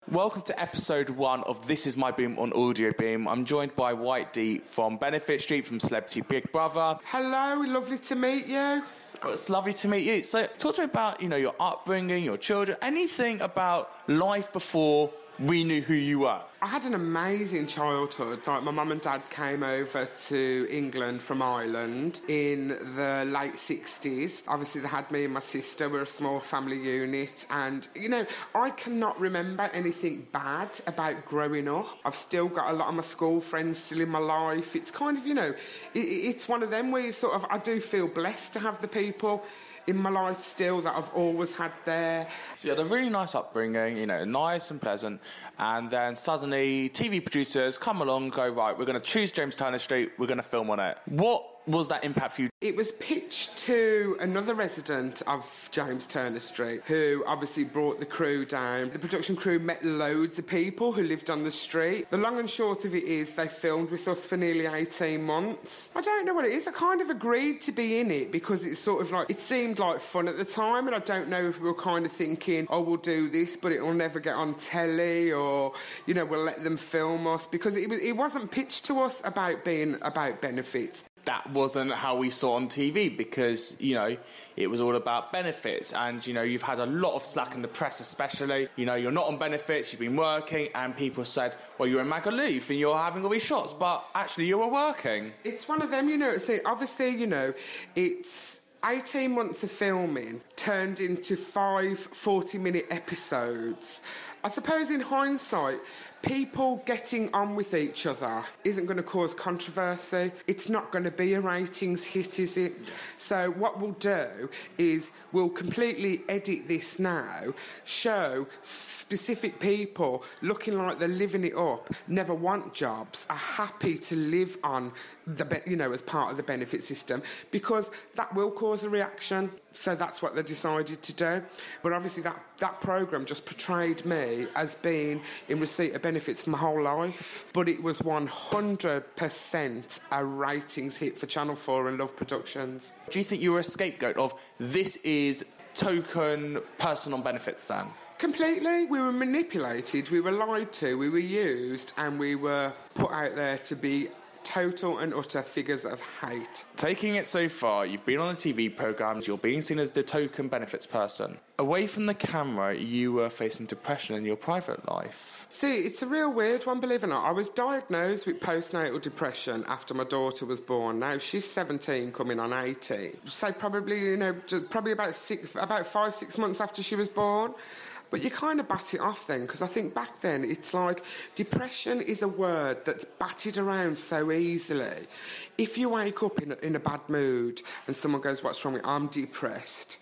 Welcome to episode 1 of This Is My Boom on Audio Boom. I'm joined by White D from Benefit Street from Celebrity Big Brother. Hello, lovely to meet you. Well, it's lovely to meet you. So talk to me about, your upbringing, your children, anything about life before we knew who you were. I had an amazing childhood. Like, my mum and dad came over to England from Ireland in the late 60s. Obviously, they had me and my sister. We're a small family unit. And, I cannot remember anything bad about growing up. I've still got a lot of my school friends still in my life. It's kind of, it's one of them where I do feel blessed to have the people in my life still that I've always had there. So you had a really nice upbringing, nice and pleasant, and then suddenly TV producers come along and go, right, we're going to choose James Turner Street, we're going to film on it. What was that impact for you? It was pitched to another resident of James Turner Street, who obviously brought the crew down. The production crew met loads of people who lived on the street. The long and short of it is they filmed with us for nearly 18 months. I don't know what it is. I kind of agreed to be in it because it's sort of like, it seemed like fun at the time, and I don't know if we were kind of thinking, oh, we'll do this, but it'll never get on telly, or, we'll let them film us, because it wasn't pitched to us about being about benefits. That wasn't how we saw on TV because, it was all about benefits. And, you've had a lot of slack in the press especially. You're not on benefits, you've been working, and people said, well, you're in Magaluf and you're having all these shots, but actually you were working. It's one of them, so obviously, it's 18 months of filming turned into 5 40-minute episodes. I suppose in hindsight, people getting on with each other isn't going to cause controversy. It's not going to be a ratings hit, is it? So what we'll do is we'll completely edit this now, show specific people looking like they're living it up, never want jobs, are happy to live on as part of the benefit system, because that will cause a reaction. So that's what they decided to do. But obviously that programme just portrayed me as being in receipt of benefits my whole life. But it was 100% a ratings hit for Channel 4 and Love Productions. Do you think you were a scapegoat of this is token person on benefits then? Completely. We were manipulated, we were lied to, we were used, and we were put out there to be total and utter figures of hate. Taking it so far, you've been on a TV programme, you're being seen as the token benefits person. Away from the camera, you were facing depression in your private life. See, it's a real weird one, believe it or not. I was diagnosed with postnatal depression after my daughter was born. Now, she's 17, coming on 18. So probably, about 5-6 months after she was born. But you kind of bat it off then, because I think back then it's like depression is a word that's batted around so easily. If you wake up in a bad mood and someone goes, what's wrong with me? I'm depressed.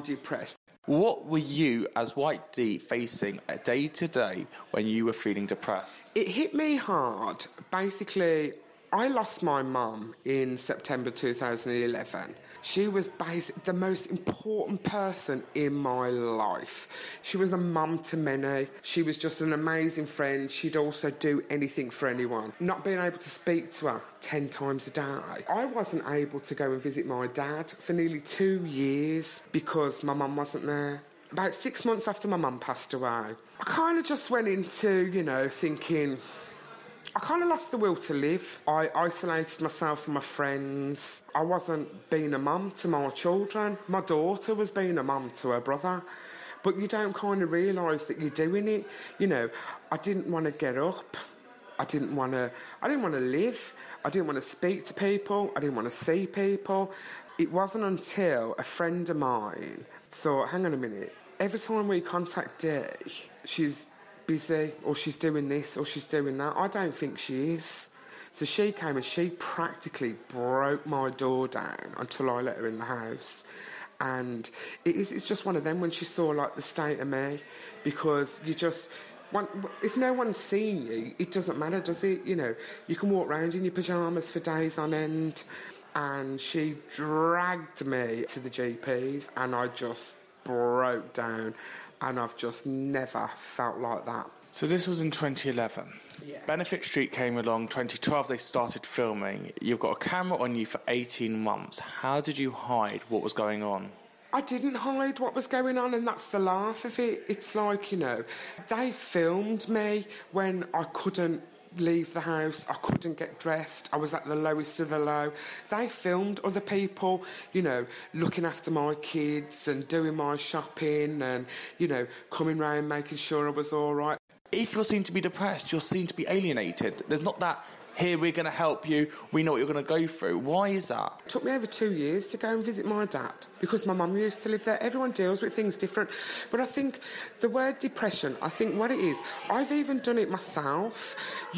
What were you, as White D, facing day to day when you were feeling depressed? It hit me hard. Basically, I lost my mum in September 2011. She was the most important person in my life. She was a mum to many. She was just an amazing friend. She'd also do anything for anyone. Not being able to speak to her 10 times a day. I wasn't able to go and visit my dad for nearly 2 years because my mum wasn't there. About 6 months after my mum passed away, I kind of just went into, thinking, I kind of lost the will to live. I isolated myself from my friends. I wasn't being a mum to my children. My daughter was being a mum to her brother. But you don't kind of realise that you're doing it. I didn't want to get up. I didn't want to live. I didn't want to speak to people. I didn't want to see people. It wasn't until a friend of mine thought, hang on a minute, every time we contact Dee, she's busy, or she's doing this, or she's doing that. I don't think she is. So she came and she practically broke my door down until I let her in the house. And it's just one of them when she saw the state of me, because if no one's seen you, it doesn't matter, does it? You can walk around in your pyjamas for days on end. And she dragged me to the GPs, and I just broke down, and I've just never felt like that. So this was in 2011. Yeah. Benefit Street came along, 2012 they started filming. You've got a camera on you for 18 months. How did you hide what was going on? I didn't hide what was going on, and that's the laugh of it. It's like, they filmed me when I couldn't leave the house, I couldn't get dressed, I was at the lowest of the low. They filmed other people, looking after my kids and doing my shopping and, coming round making sure I was all right. If you're seen to be depressed, you're seen to be alienated. There's not that, here, we're going to help you, we know what you're going to go through. Why is that? It took me over 2 years to go and visit my dad because my mum used to live there. Everyone deals with things different. But I think the word depression, I think what it is, I've even done it myself.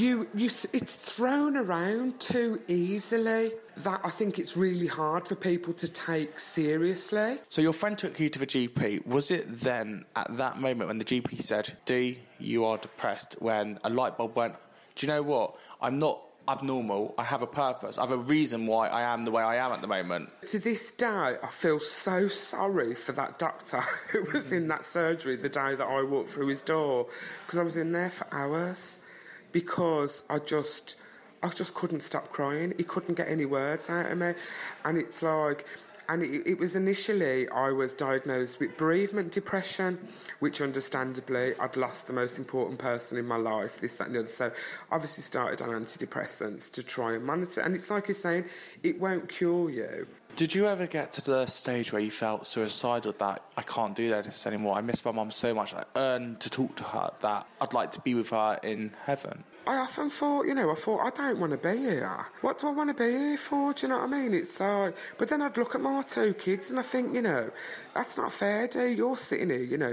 It's thrown around too easily that I think it's really hard for people to take seriously. So your friend took you to the GP. Was it then, at that moment, when the GP said, Dee, you are depressed, when a light bulb went, do you know what? I'm not abnormal. I have a purpose. I have a reason why I am the way I am at the moment. To this day, I feel so sorry for that doctor who was in that surgery the day that I walked through his door, because I was in there for hours because I just couldn't stop crying. He couldn't get any words out of me. And it's like... And it was initially, I was diagnosed with bereavement depression, which understandably, I'd lost the most important person in my life, this, that and the other. So obviously started on antidepressants to try and monitor. And it's like you're saying, it won't cure you. Did you ever get to the stage where you felt suicidal, that I can't do this anymore? I miss my mum so much. I yearn to talk to her, that I'd like to be with her in heaven. I often thought, I don't want to be here. What do I want to be here for? Do you know what I mean? It's like... But then I'd look at my 2 kids and I think, that's not fair, Dee. You're sitting here,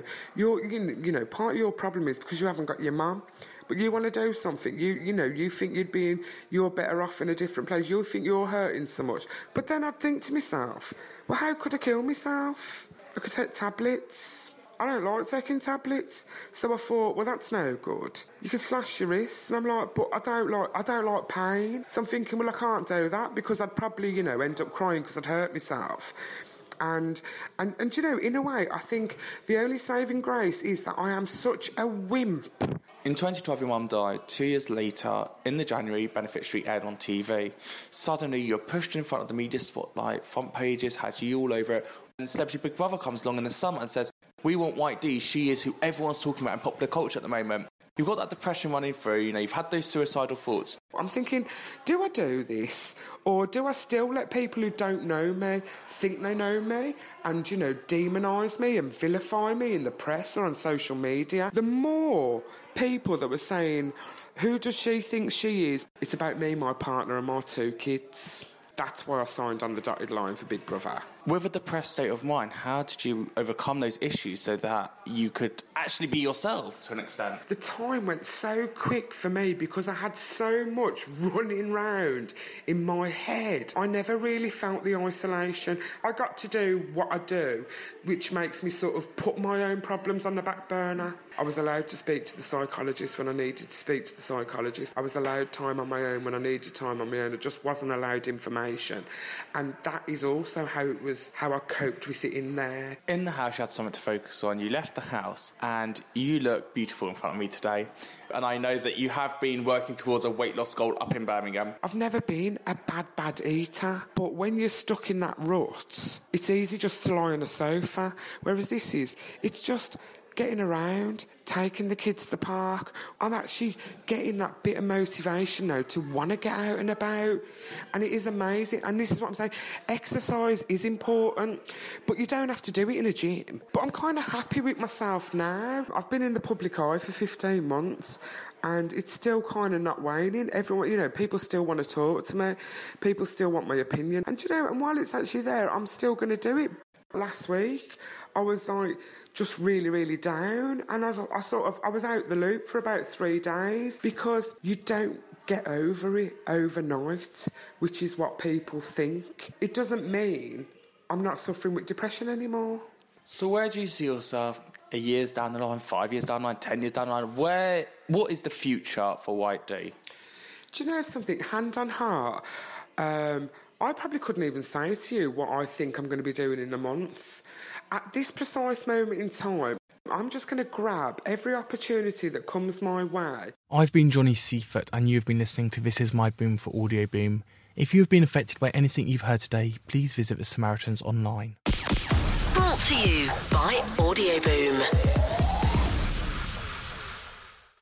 you're part of your problem is because you haven't got your mum. But you want to do something. You think you're better off in a different place. You think you're hurting so much. But then I'd think to myself, well, how could I kill myself? I could take tablets. I don't like taking tablets. So I thought, well, that's no good. You can slash your wrists. And I'm like, but I don't like pain. So I'm thinking, well, I can't do that because I'd probably, end up crying because I'd hurt myself. And in a way, I think the only saving grace is that I am such a wimp. In 2012, your mum died. 2 years later, in the January, Benefit Street aired on TV. Suddenly, you're pushed in front of the media spotlight. Front pages had you all over it. And Celebrity Big Brother comes along in the summer and says, we want White Dee. She is who everyone's talking about in popular culture at the moment. You've got that depression running through, you've had those suicidal thoughts. I'm thinking, do I do this? Or do I still let people who don't know me think they know me and, demonise me and vilify me in the press or on social media? The more people that were saying, who does she think she is? It's about me, my partner and my 2 kids. That's why I signed on the dotted line for Big Brother. With a depressed state of mind, how did you overcome those issues so that you could actually be yourself to an extent? The time went so quick for me because I had so much running round in my head. I never really felt the isolation. I got to do what I do, which makes me sort of put my own problems on the back burner. I was allowed to speak to the psychologist when I needed to speak to the psychologist. I was allowed time on my own when I needed time on my own. I just wasn't allowed information. And that is also how I coped with it in there. In the house, you had something to focus on. You left the house and you look beautiful in front of me today. And I know that you have been working towards a weight loss goal up in Birmingham. I've never been a bad eater. But when you're stuck in that rut, it's easy just to lie on a sofa. Whereas it's just getting around, taking the kids to the park. I'm actually getting that bit of motivation now to want to get out and about. And it is amazing. And this is what I'm saying. Exercise is important, but you don't have to do it in a gym. But I'm kind of happy with myself now. I've been in the public eye for 15 months and it's still kind of not waning. Everyone, people still want to talk to me. People still want my opinion. And, and while it's actually there, I'm still going to do it. Last week, I was just really, really down. And I was out the loop for about 3 days because you don't get over it overnight, which is what people think. It doesn't mean I'm not suffering with depression anymore. So where do you see yourself a years down the line, 5 years down the line, 10 years down the line? What is the future for White Dee? Do you know something? Hand on heart, I probably couldn't even say to you what I think I'm going to be doing in a month. At this precise moment in time, I'm just going to grab every opportunity that comes my way. I've been Johnny Seifert and you've been listening to This Is My Boom for Audio Boom. If you have been affected by anything you've heard today, please visit the Samaritans online. Brought to you by Audio Boom.